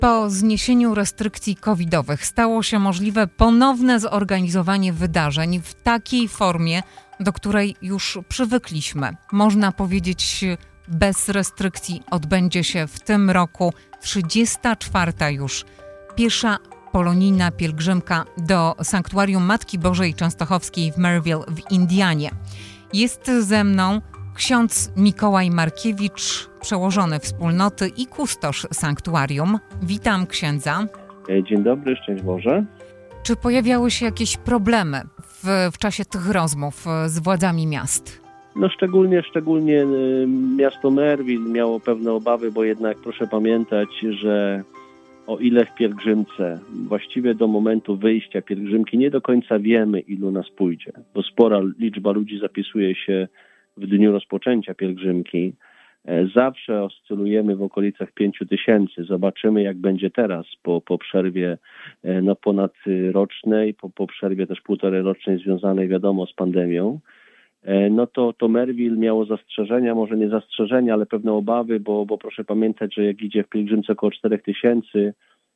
Po zniesieniu restrykcji covidowych stało się możliwe ponowne zorganizowanie wydarzeń w takiej formie, do której już przywykliśmy. Można powiedzieć, bez restrykcji odbędzie się w tym roku 34. już piesza polonijna pielgrzymka do Sanktuarium Matki Bożej Częstochowskiej w Maryville w Indianie. Jest ze mną ksiądz Mikołaj Markiewicz, przełożony wspólnoty i kustosz sanktuarium. Witam księdza. Dzień dobry, szczęść Boże. Czy pojawiały się jakieś problemy w czasie tych rozmów z władzami miast? No szczególnie miasto Maryville miało pewne obawy, bo jednak proszę pamiętać, że o ile w pielgrzymce, właściwie do momentu wyjścia pielgrzymki nie do końca wiemy, ilu nas pójdzie, bo spora liczba ludzi zapisuje się w dniu rozpoczęcia pielgrzymki. Zawsze oscylujemy w okolicach 5000. Zobaczymy, jak będzie teraz po przerwie ponadrocznej, po przerwie też półtorej-rocznej związanej, wiadomo, z pandemią. No to Maryville miało zastrzeżenia, może nie zastrzeżenia, ale pewne obawy, bo proszę pamiętać, że jak idzie w pielgrzymce około 4000,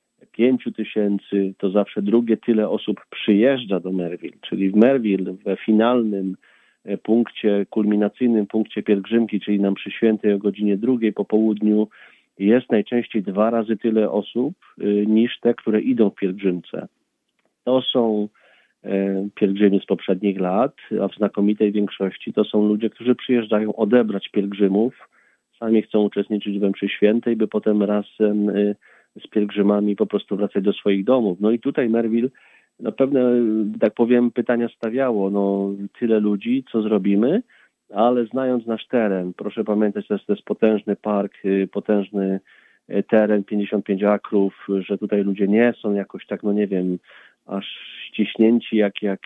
5000, to zawsze drugie tyle osób przyjeżdża do Maryville, czyli w Maryville, we finalnym punkcie, kulminacyjnym punkcie pielgrzymki, czyli nam przy świętej o godzinie 2 po południu, jest najczęściej 2 razy tyle osób niż te, które idą w pielgrzymce. To są pielgrzymi z poprzednich lat, a w znakomitej większości to są ludzie, którzy przyjeżdżają odebrać pielgrzymów, sami chcą uczestniczyć we mszy świętej, by potem razem z pielgrzymami po prostu wracać do swoich domów. No i tutaj Maryville pewne, tak powiem, pytania stawiało. Tyle ludzi, co zrobimy, ale znając nasz teren, proszę pamiętać, to jest potężny park, potężny teren, 55 akrów, że tutaj ludzie nie są jakoś tak, aż ściśnięci,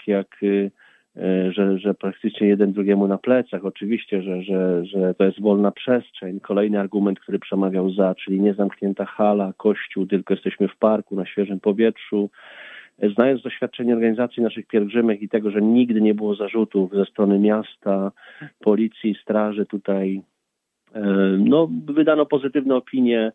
że praktycznie jeden drugiemu na plecach. Oczywiście, że to jest wolna przestrzeń. Kolejny argument, który przemawiał za, czyli nie zamknięta hala, kościół, tylko jesteśmy w parku, na świeżym powietrzu. Znając doświadczenie organizacji naszych pielgrzymek i tego, że nigdy nie było zarzutów ze strony miasta, policji, straży tutaj, wydano pozytywne opinie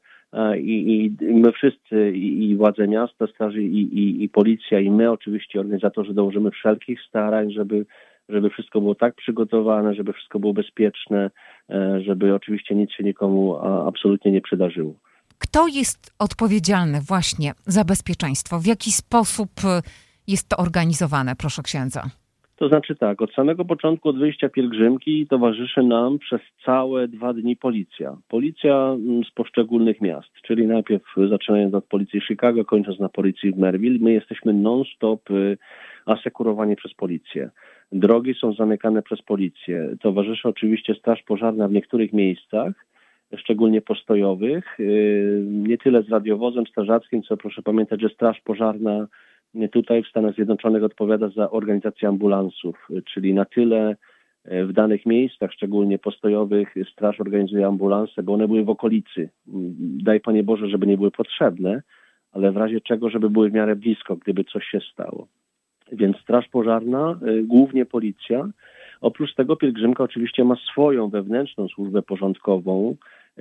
i my wszyscy, i władze miasta, straży, i policja, i my oczywiście, organizatorzy, dołożymy wszelkich starań, żeby wszystko było tak przygotowane, żeby wszystko było bezpieczne, żeby oczywiście nic się nikomu absolutnie nie przydarzyło. Kto jest odpowiedzialny właśnie za bezpieczeństwo? W jaki sposób jest to organizowane, proszę księdza? To znaczy tak, od samego początku, od wyjścia pielgrzymki towarzyszy nam przez całe 2 dni policja. Policja z poszczególnych miast, czyli najpierw zaczynając od policji Chicago, kończąc na policji w Maryville. My jesteśmy non-stop asekurowani przez policję. Drogi są zamykane przez policję. Towarzyszy oczywiście straż pożarna w niektórych miejscach, szczególnie postojowych, nie tyle z radiowozem strażackim, co proszę pamiętać, że straż pożarna tutaj w Stanach Zjednoczonych odpowiada za organizację ambulansów, czyli na tyle w danych miejscach, szczególnie postojowych, straż organizuje ambulanse, bo one były w okolicy. Daj Panie Boże, żeby nie były potrzebne, ale w razie czego, żeby były w miarę blisko, gdyby coś się stało. Więc straż pożarna, głównie policja. Oprócz tego pielgrzymka oczywiście ma swoją wewnętrzną służbę porządkową,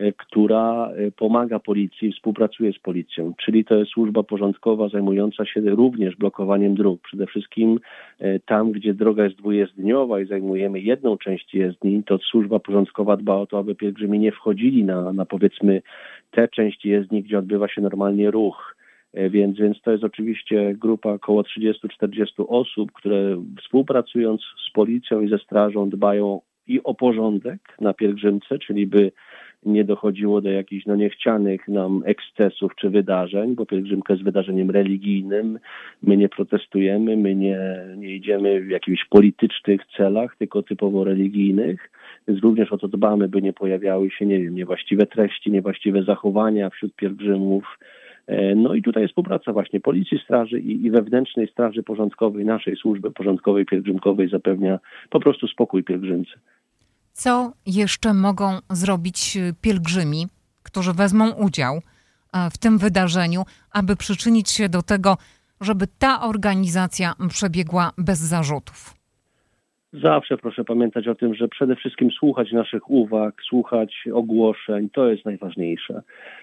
która pomaga policji, współpracuje z policją, czyli to jest służba porządkowa zajmująca się również blokowaniem dróg. Przede wszystkim tam, gdzie droga jest dwujezdniowa i zajmujemy jedną część jezdni, to służba porządkowa dba o to, aby pielgrzymi nie wchodzili na powiedzmy te części jezdni, gdzie odbywa się normalnie ruch. Więc to jest oczywiście grupa około 30-40 osób, które współpracując z policją i ze strażą dbają i o porządek na pielgrzymce, czyli by nie dochodziło do jakichś niechcianych nam ekscesów czy wydarzeń, bo pielgrzymka jest wydarzeniem religijnym. My nie protestujemy, my nie idziemy w jakichś politycznych celach, tylko typowo religijnych. Więc również o to dbamy, by nie pojawiały się, niewłaściwe treści, niewłaściwe zachowania wśród pielgrzymów. No i tutaj jest współpraca właśnie policji, straży i wewnętrznej straży porządkowej, naszej służby porządkowej, pielgrzymkowej zapewnia po prostu spokój pielgrzymce. Co jeszcze mogą zrobić pielgrzymi, którzy wezmą udział w tym wydarzeniu, aby przyczynić się do tego, żeby ta organizacja przebiegła bez zarzutów? Zawsze proszę pamiętać o tym, że przede wszystkim słuchać naszych uwag, słuchać ogłoszeń, to jest najważniejsze.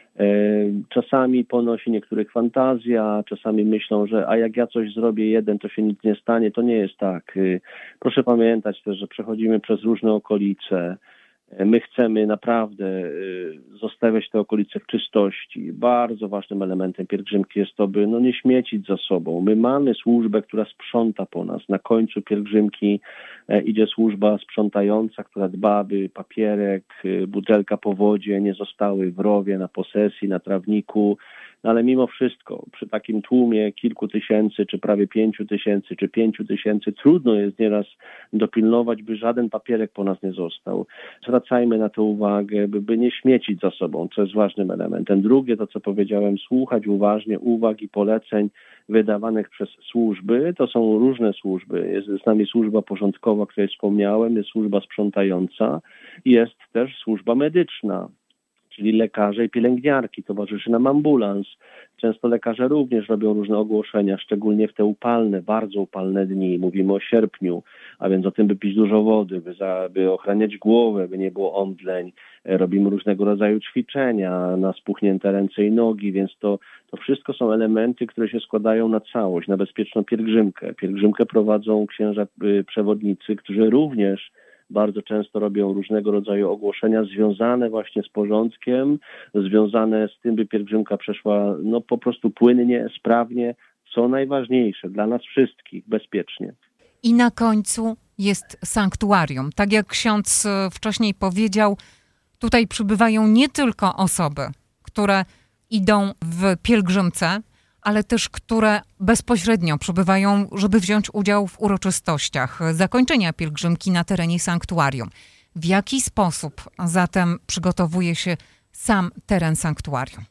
Czasami ponosi niektórych fantazja, czasami myślą, że a jak ja coś zrobię jeden, to się nic nie stanie. To nie jest tak. Proszę pamiętać też, że przechodzimy przez różne okolice. My chcemy naprawdę zostawiać te okolice w czystości. Bardzo ważnym elementem pielgrzymki jest to, by nie śmiecić za sobą. My mamy służbę, która sprząta po nas. Na końcu pielgrzymki idzie służba sprzątająca, która dba, by papierek, butelka po wodzie nie zostały w rowie, na posesji, na trawniku. No ale mimo wszystko, przy takim tłumie kilku tysięcy, czy prawie 5 000, czy 5 000, trudno jest nieraz dopilnować, by żaden papierek po nas nie został. Zwracajmy na to uwagę, by nie śmiecić za sobą, co jest ważnym elementem. Drugie, to co powiedziałem, słuchać uważnie uwag i poleceń wydawanych przez służby. To są różne służby. Jest z nami służba porządkowa, o której wspomniałem, jest służba sprzątająca, jest też służba medyczna, czyli lekarze i pielęgniarki, towarzyszy nam ambulans. Często lekarze również robią różne ogłoszenia, szczególnie w te upalne, bardzo upalne dni. Mówimy o sierpniu, a więc o tym, by pić dużo wody, by ochraniać głowę, by nie było omdleń. Robimy różnego rodzaju ćwiczenia na spuchnięte ręce i nogi, więc to wszystko są elementy, które się składają na całość, na bezpieczną pielgrzymkę. Pielgrzymkę prowadzą księża przewodnicy, którzy również bardzo często robią różnego rodzaju ogłoszenia związane właśnie z porządkiem, związane z tym, by pielgrzymka przeszła po prostu płynnie, sprawnie, co najważniejsze dla nas wszystkich, bezpiecznie. I na końcu jest sanktuarium. Tak jak ksiądz wcześniej powiedział, tutaj przybywają nie tylko osoby, które idą w pielgrzymce, ale też które bezpośrednio przybywają, żeby wziąć udział w uroczystościach zakończenia pielgrzymki na terenie sanktuarium. W jaki sposób zatem przygotowuje się sam teren sanktuarium?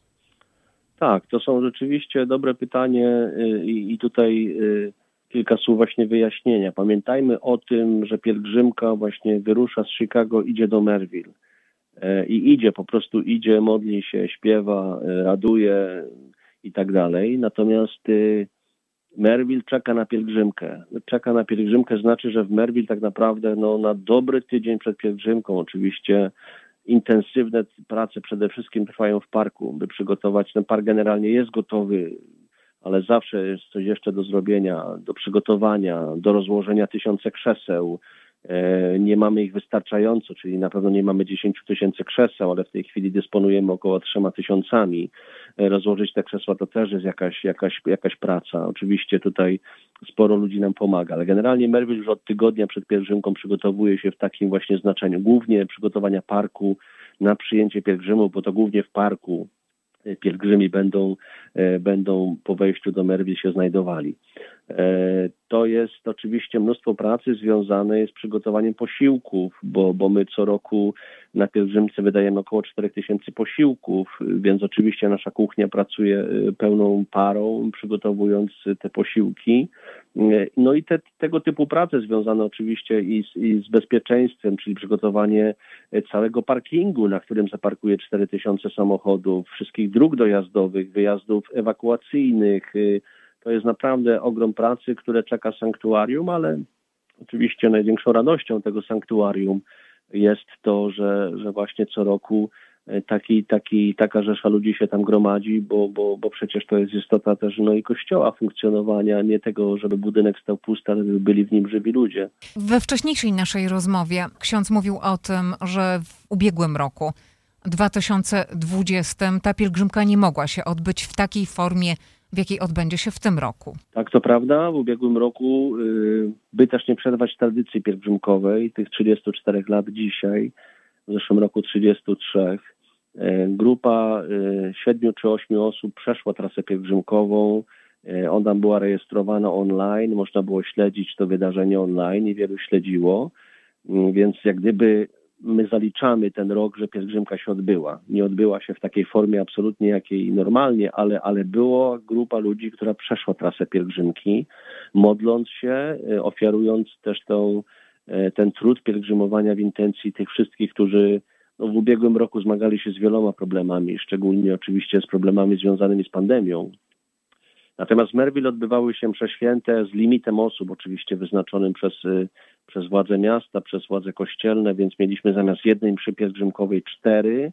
Tak, to są rzeczywiście dobre pytanie i tutaj kilka słów właśnie wyjaśnienia. Pamiętajmy o tym, że pielgrzymka właśnie wyrusza z Chicago, idzie do Merville i po prostu idzie, modli się, śpiewa, raduje i tak dalej. Natomiast Merville czeka na pielgrzymkę. Czeka na pielgrzymkę znaczy, że w Merville tak naprawdę na dobry tydzień przed pielgrzymką oczywiście intensywne prace przede wszystkim trwają w parku, by przygotować. Ten park generalnie jest gotowy, ale zawsze jest coś jeszcze do zrobienia, do przygotowania, do rozłożenia 1000 krzeseł. Nie mamy ich wystarczająco, czyli na pewno nie mamy 10 000 krzeseł, ale w tej chwili dysponujemy około 3000. Rozłożyć te krzesła to też jest jakaś praca. Oczywiście tutaj sporo ludzi nam pomaga, ale generalnie Merville już od tygodnia przed pielgrzymką przygotowuje się w takim właśnie znaczeniu. Głównie przygotowania parku na przyjęcie pielgrzymów, bo to głównie w parku pielgrzymi będą po wejściu do Merville się znajdowali. To jest oczywiście mnóstwo pracy związane z przygotowaniem posiłków, bo my co roku na pielgrzymce wydajemy około 4000 posiłków, więc oczywiście nasza kuchnia pracuje pełną parą, przygotowując te posiłki. No i tego typu prace związane oczywiście i z bezpieczeństwem, czyli przygotowanie całego parkingu, na którym zaparkuje 4000 samochodów, wszystkich dróg dojazdowych, wyjazdów ewakuacyjnych. To jest naprawdę ogrom pracy, które czeka sanktuarium, ale oczywiście największą radością tego sanktuarium jest to, że właśnie co roku taka rzesza ludzi się tam gromadzi, bo przecież to jest istota też i kościoła, funkcjonowania, nie tego, żeby budynek stał pusty, ale żeby byli w nim żywi ludzie. We wcześniejszej naszej rozmowie ksiądz mówił o tym, że w ubiegłym roku, 2020, ta pielgrzymka nie mogła się odbyć w takiej formie, w jakiej odbędzie się w tym roku. Tak, to prawda. W ubiegłym roku, by też nie przerwać tradycji pielgrzymkowej, tych 34 lat dzisiaj, w zeszłym roku 33, grupa 7 czy 8 osób przeszła trasę pielgrzymkową. Ona była rejestrowana online, można było śledzić to wydarzenie online i wielu śledziło, więc jak gdyby my zaliczamy ten rok, że pielgrzymka się odbyła. Nie odbyła się w takiej formie absolutnie jakiej normalnie, ale była grupa ludzi, która przeszła trasę pielgrzymki, modląc się, ofiarując też ten trud pielgrzymowania w intencji tych wszystkich, którzy w ubiegłym roku zmagali się z wieloma problemami, szczególnie oczywiście z problemami związanymi z pandemią. Natomiast w Merville odbywały się msze święte z limitem osób, oczywiście wyznaczonym przez władze miasta, przez władze kościelne, więc mieliśmy zamiast jednej mszy pielgrzymkowej 4.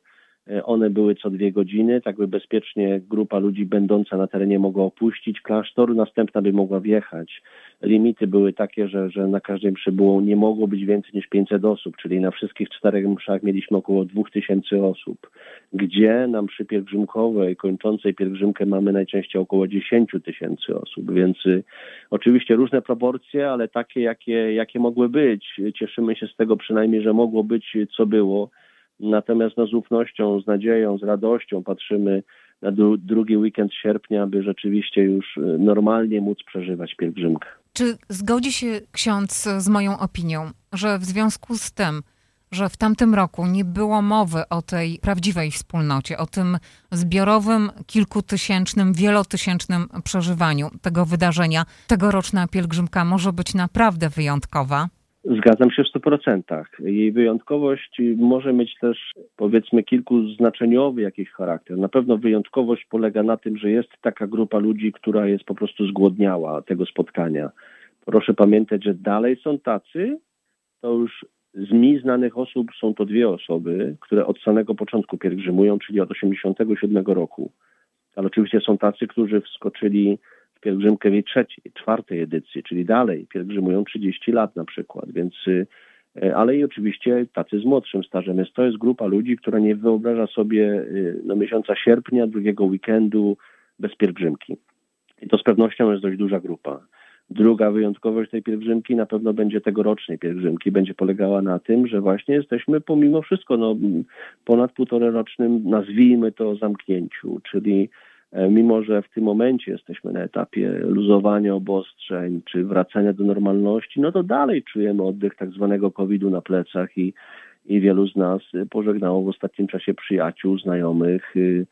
One były co 2 godziny, tak by bezpiecznie grupa ludzi będąca na terenie mogła opuścić klasztor, następna by mogła wjechać. Limity były takie, że na każdej mszy nie mogło być więcej niż 500 osób, czyli na wszystkich 4 mszach mieliśmy około 2000 osób, gdzie na mszy pielgrzymkowej, kończącej pielgrzymkę mamy najczęściej około 10 000 osób, więc oczywiście różne proporcje, ale takie, jakie mogły być. Cieszymy się z tego przynajmniej, że mogło być, co było. Natomiast z ufnością, z nadzieją, z radością patrzymy na drugi weekend sierpnia, aby rzeczywiście już normalnie móc przeżywać pielgrzymkę. Czy zgodzi się ksiądz z moją opinią, że w związku z tym, że w tamtym roku nie było mowy o tej prawdziwej wspólnocie, o tym zbiorowym, kilkutysięcznym, wielotysięcznym przeżywaniu tego wydarzenia, tegoroczna pielgrzymka może być naprawdę wyjątkowa? Zgadzam się w 100%. Jej wyjątkowość może mieć też, powiedzmy, kilkuznaczeniowy jakiś charakter. Na pewno wyjątkowość polega na tym, że jest taka grupa ludzi, która jest po prostu zgłodniała tego spotkania. Proszę pamiętać, że dalej są tacy, to już z mi znanych osób są to 2 osoby, które od samego początku pielgrzymują, czyli od 1987 roku. Ale oczywiście są tacy, którzy wskoczyli w pielgrzymkę w jej 3., 4. edycji, czyli dalej pielgrzymują 30 lat na przykład, więc, ale i oczywiście tacy z młodszym stażem. Więc to jest grupa ludzi, która nie wyobraża sobie miesiąca sierpnia, drugiego weekendu bez pielgrzymki. I to z pewnością jest dość duża grupa. Druga wyjątkowość tej pielgrzymki na pewno będzie tegorocznej pielgrzymki. Będzie polegała na tym, że właśnie jesteśmy pomimo wszystko ponad 1,5-rocznym, nazwijmy to, zamknięciu, czyli mimo że w tym momencie jesteśmy na etapie luzowania obostrzeń czy wracania do normalności, to dalej czujemy oddech tak zwanego COVID-u na plecach i wielu z nas pożegnało w ostatnim czasie przyjaciół, znajomych,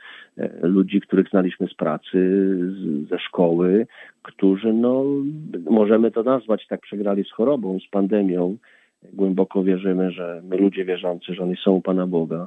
ludzi, których znaliśmy z pracy, ze szkoły, którzy, możemy to nazwać tak, przegrali z chorobą, z pandemią. Głęboko wierzymy, że my ludzie wierzący, że oni są u Pana Boga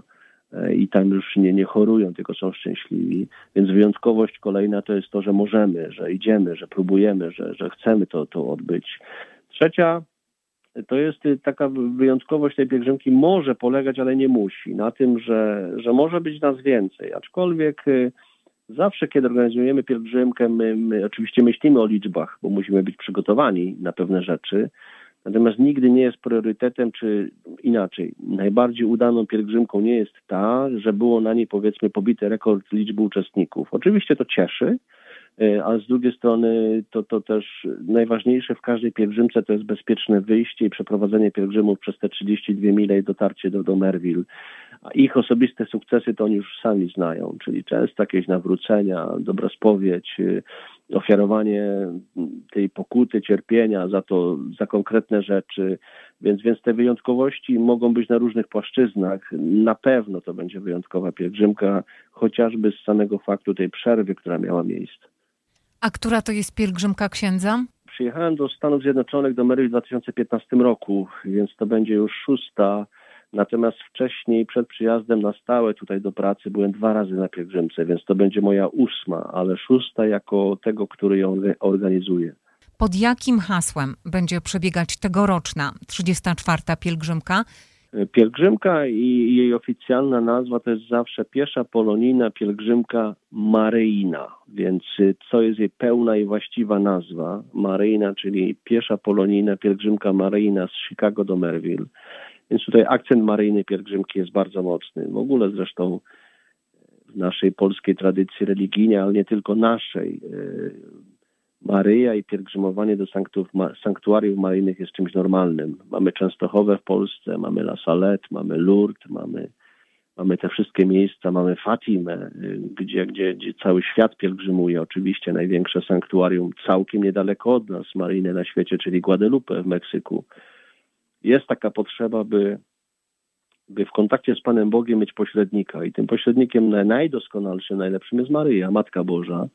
i tam już nie chorują, tylko są szczęśliwi. Więc wyjątkowość kolejna to jest to, że możemy, że idziemy, że próbujemy, że chcemy to odbyć. Trzecia to jest taka wyjątkowość tej pielgrzymki, może polegać, ale nie musi, na tym, że może być nas więcej. Aczkolwiek zawsze, kiedy organizujemy pielgrzymkę, my oczywiście myślimy o liczbach, bo musimy być przygotowani na pewne rzeczy. Natomiast nigdy nie jest priorytetem, czy inaczej, najbardziej udaną pielgrzymką nie jest ta, że było na niej, powiedzmy, pobity rekord liczby uczestników. Oczywiście to cieszy, ale z drugiej strony to też najważniejsze w każdej pielgrzymce to jest bezpieczne wyjście i przeprowadzenie pielgrzymów przez te 32 mile i dotarcie do Merville. A ich osobiste sukcesy to oni już sami znają, czyli często jakieś nawrócenia, dobra spowiedź, ofiarowanie tej pokuty, cierpienia za konkretne rzeczy. Więc te wyjątkowości mogą być na różnych płaszczyznach. Na pewno to będzie wyjątkowa pielgrzymka, chociażby z samego faktu tej przerwy, która miała miejsce. A która to jest pielgrzymka księdza? Przyjechałem do Stanów Zjednoczonych, do Merville w 2015 roku, więc to będzie już 6. Natomiast wcześniej, przed przyjazdem na stałe tutaj do pracy, byłem 2 razy na pielgrzymce, więc to będzie moja 8., ale 6. jako tego, który ją organizuje. Pod jakim hasłem będzie przebiegać tegoroczna 34. pielgrzymka? Pielgrzymka i jej oficjalna nazwa to jest zawsze Piesza Polonijna Pielgrzymka Maryjna, więc co jest jej pełna i właściwa nazwa? Maryjna, czyli Piesza Polonijna Pielgrzymka Maryjna z Chicago do Merville. Więc tutaj akcent maryjny pielgrzymki jest bardzo mocny. W ogóle zresztą w naszej polskiej tradycji religijnej, ale nie tylko naszej, Maryja i pielgrzymowanie do sanktuariów maryjnych jest czymś normalnym. Mamy Częstochowę w Polsce, mamy La Salette, mamy Lourdes, mamy te wszystkie miejsca, mamy Fatimę, gdzie cały świat pielgrzymuje. Oczywiście największe sanktuarium całkiem niedaleko od nas, maryjne na świecie, czyli Guadalupe w Meksyku. Jest taka potrzeba, by w kontakcie z Panem Bogiem mieć pośrednika i tym pośrednikiem najdoskonalszym, najlepszym jest Maryja, Matka Boża,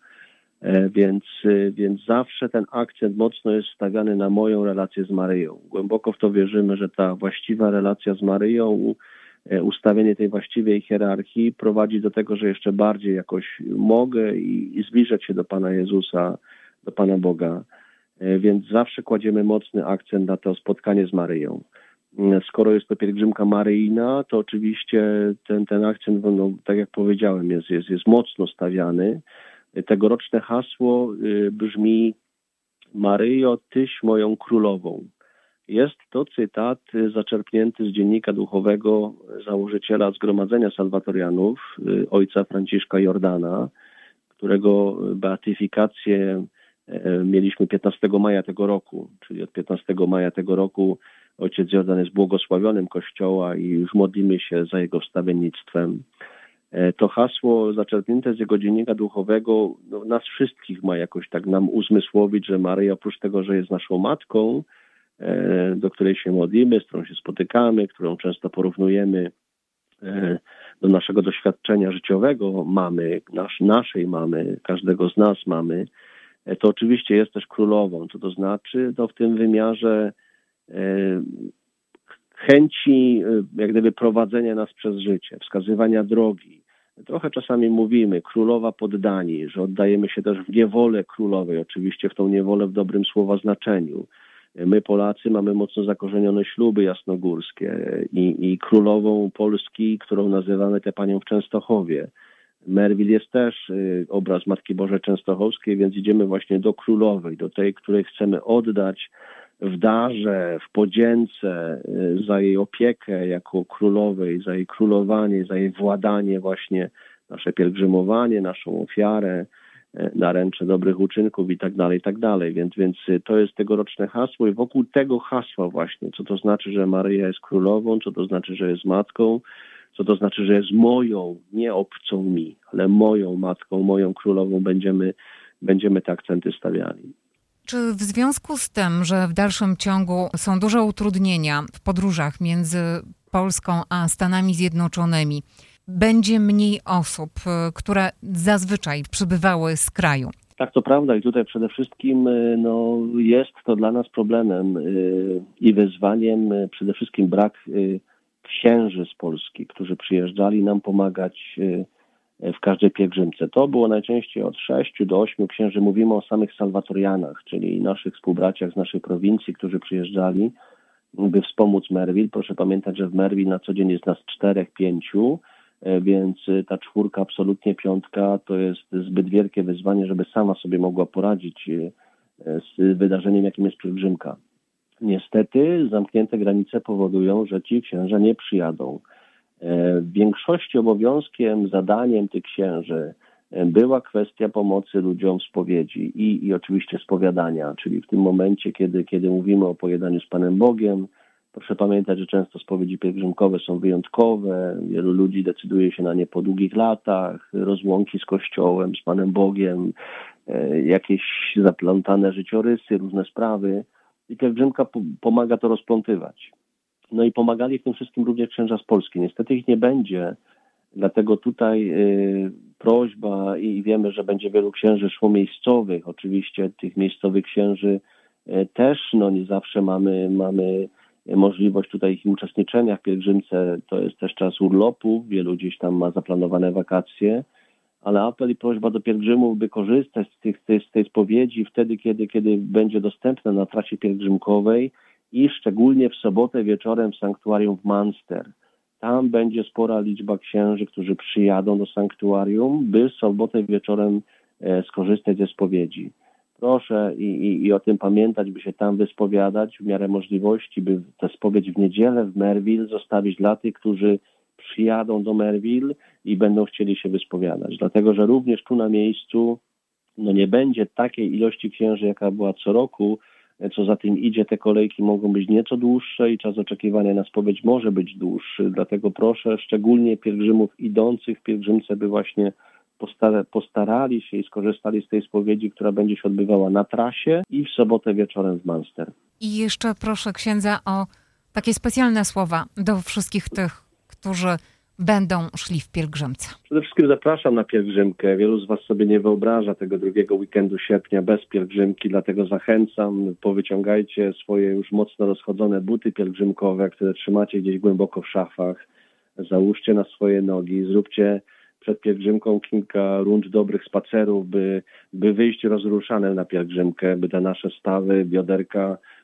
więc zawsze ten akcent mocno jest stawiany na moją relację z Maryją. Głęboko w to wierzymy, że ta właściwa relacja z Maryją, ustawienie tej właściwej hierarchii prowadzi do tego, że jeszcze bardziej jakoś mogę i zbliżać się do Pana Jezusa, do Pana Boga. Więc zawsze kładziemy mocny akcent na to spotkanie z Maryją. Skoro jest to pielgrzymka maryjna, to oczywiście ten akcent, no, tak jak powiedziałem, jest mocno stawiany. Tegoroczne hasło brzmi: Maryjo, Tyś moją królową. Jest to cytat zaczerpnięty z dziennika duchowego założyciela Zgromadzenia Salwatorianów, ojca Franciszka Jordana, którego beatyfikację mieliśmy 15 maja tego roku, czyli od 15 maja tego roku ojciec Jordan jest błogosławionym Kościoła i już modlimy się za jego wstawiennictwem. To hasło zaczerpnięte z jego dziennika duchowego nas wszystkich ma jakoś tak nam uzmysłowić, że Maryja oprócz tego, że jest naszą matką, do której się modlimy, z którą się spotykamy, którą często porównujemy do naszego doświadczenia życiowego mamy, naszej mamy, każdego z nas mamy, to oczywiście jest też królową. Co to znaczy? To w tym wymiarze chęci jak gdyby prowadzenia nas przez życie, wskazywania drogi. Trochę czasami mówimy królowa poddani, że oddajemy się też w niewolę królowej, oczywiście w tą niewolę w dobrym słowa znaczeniu. My Polacy mamy mocno zakorzenione śluby jasnogórskie i królową Polski, którą nazywamy tę panią w Częstochowie. Merwil jest też obraz Matki Bożej Częstochowskiej, więc idziemy właśnie do królowej, do tej, której chcemy oddać w darze, w podzięce za jej opiekę jako królowej, za jej królowanie, za jej władanie, właśnie nasze pielgrzymowanie, naszą ofiarę, naręcze dobrych uczynków i tak dalej. Więc to jest tegoroczne hasło i wokół tego hasła właśnie, co to znaczy, że Maryja jest królową, co to znaczy, że jest matką, co to znaczy, że jest moją, nie obcą mi, ale moją matką, moją królową, będziemy te akcenty stawiali. Czy w związku z tym, że w dalszym ciągu są duże utrudnienia w podróżach między Polską a Stanami Zjednoczonymi, będzie mniej osób, które zazwyczaj przybywały z kraju? Tak, to prawda i tutaj przede wszystkim jest to dla nas problemem i wyzwaniem przede wszystkim brak księży z Polski, którzy przyjeżdżali nam pomagać w każdej pielgrzymce. To było najczęściej od 6 do 8 księży. Mówimy o samych salwatorianach, czyli naszych współbraciach z naszej prowincji, którzy przyjeżdżali, by wspomóc Merwil. Proszę pamiętać, że w Merwil na co dzień jest nas 4-5, więc ta 4, absolutnie 5, to jest zbyt wielkie wyzwanie, żeby sama sobie mogła poradzić z wydarzeniem, jakim jest pielgrzymka. Niestety zamknięte granice powodują, że ci księża nie przyjadą. W większości obowiązkiem, zadaniem tych księży była kwestia pomocy ludziom w spowiedzi i oczywiście spowiadania, czyli w tym momencie, kiedy mówimy o pojednaniu z Panem Bogiem, proszę pamiętać, że często spowiedzi pielgrzymkowe są wyjątkowe, wielu ludzi decyduje się na nie po długich latach, rozłąki z Kościołem, z Panem Bogiem, jakieś zaplątane życiorysy, różne sprawy i pielgrzymka pomaga to rozplątywać. No i pomagali w tym wszystkim również księża z Polski. Niestety ich nie będzie, dlatego tutaj prośba i wiemy, że będzie wielu księży szło miejscowych. Oczywiście tych miejscowych księży też nie zawsze mamy możliwość tutaj ich uczestniczenia w pielgrzymce. To jest też czas urlopu, wielu gdzieś tam ma zaplanowane wakacje, ale apel i prośba do pielgrzymów, by korzystać z tej spowiedzi wtedy, kiedy będzie dostępna na trasie pielgrzymkowej, i szczególnie w sobotę wieczorem w sanktuarium w Munster. Tam będzie spora liczba księży, którzy przyjadą do sanktuarium, by w sobotę wieczorem skorzystać ze spowiedzi. Proszę i o tym pamiętać, by się tam wyspowiadać w miarę możliwości, by tę spowiedź w niedzielę w Merwil zostawić dla tych, którzy przyjadą do Merwil i będą chcieli się wyspowiadać. Dlatego, że również tu na miejscu nie będzie takiej ilości księży, jaka była co roku. Co za tym idzie, te kolejki mogą być nieco dłuższe i czas oczekiwania na spowiedź może być dłuższy. Dlatego proszę szczególnie pielgrzymów idących w pielgrzymce, by właśnie postarali się i skorzystali z tej spowiedzi, która będzie się odbywała na trasie i w sobotę wieczorem w Munster. I jeszcze proszę księdza o takie specjalne słowa do wszystkich tych, którzy będą szli w pielgrzymce. Przede wszystkim zapraszam na pielgrzymkę. Wielu z Was sobie nie wyobraża tego drugiego weekendu sierpnia bez pielgrzymki, dlatego zachęcam, powyciągajcie swoje już mocno rozchodzone buty pielgrzymkowe, które trzymacie gdzieś głęboko w szafach, załóżcie na swoje nogi, zróbcie przed pielgrzymką kilka rund dobrych spacerów, by wyjść rozruszane na pielgrzymkę, by te nasze stawy, bioderka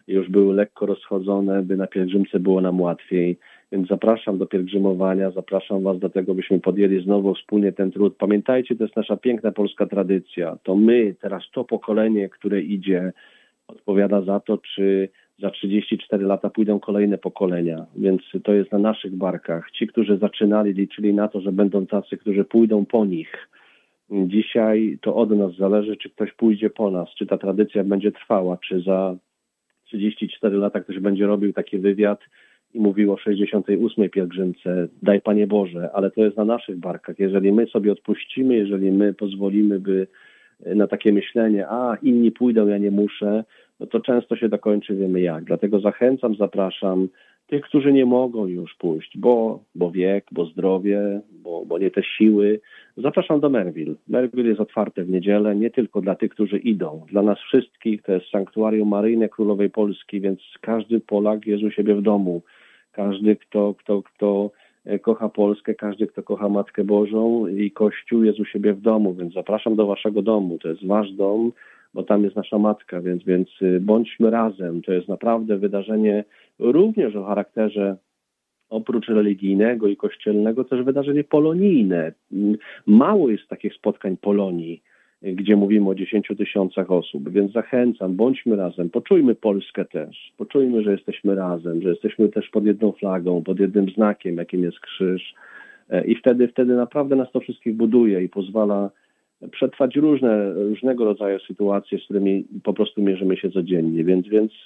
już były lekko rozchodzone, by na pielgrzymce było nam łatwiej. Więc zapraszam do pielgrzymowania, zapraszam Was do tego, byśmy podjęli znowu wspólnie ten trud. Pamiętajcie, to jest nasza piękna polska tradycja. To my, teraz to pokolenie, które idzie, odpowiada za to, czy za 34 lata pójdą kolejne pokolenia. Więc to jest na naszych barkach. Ci, którzy zaczynali, liczyli na to, że będą tacy, którzy pójdą po nich. Dzisiaj to od nas zależy, czy ktoś pójdzie po nas, czy ta tradycja będzie trwała, czy za 34 lata ktoś będzie robił taki wywiad i mówił o 68. pielgrzymce, daj Panie Boże, ale to jest na naszych barkach. Jeżeli my sobie odpuścimy, jeżeli my pozwolimy na takie myślenie, a inni pójdą, ja nie muszę, no to często się dokończy, wiemy jak. Dlatego zachęcam, zapraszam tych, którzy nie mogą już pójść, bo wiek, bo zdrowie, bo nie te siły. Zapraszam do Merwil. Merwil jest otwarte w niedzielę, nie tylko dla tych, którzy idą. Dla nas wszystkich to jest sanktuarium maryjne Królowej Polski, więc każdy Polak jest u siebie w domu. Każdy, kto kocha Polskę, każdy, kto kocha Matkę Bożą i Kościół jest u siebie w domu, więc zapraszam do waszego domu. To jest wasz dom, bo tam jest nasza Matka, więc bądźmy razem. To jest naprawdę wydarzenie również o charakterze oprócz religijnego i kościelnego też wydarzenie polonijne. Mało jest takich spotkań Polonii, gdzie mówimy o 10 000 osób, więc zachęcam, bądźmy razem, poczujmy Polskę też, poczujmy, że jesteśmy razem, że jesteśmy też pod jedną flagą, pod jednym znakiem, jakim jest krzyż i wtedy naprawdę nas to wszystkich buduje i pozwala przetrwać różnego rodzaju sytuacje, z którymi po prostu mierzymy się codziennie, więc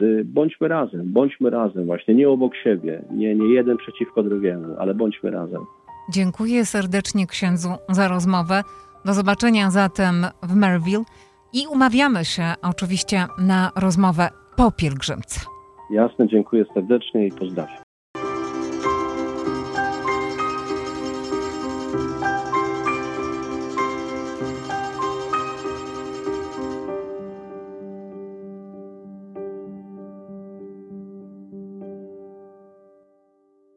bądźmy razem właśnie, nie obok siebie, nie jeden przeciwko drugiemu, ale bądźmy razem. Dziękuję serdecznie księdzu za rozmowę. Do zobaczenia zatem w Merwil i umawiamy się oczywiście na rozmowę po pielgrzymce. Jasne, dziękuję serdecznie i pozdrawiam.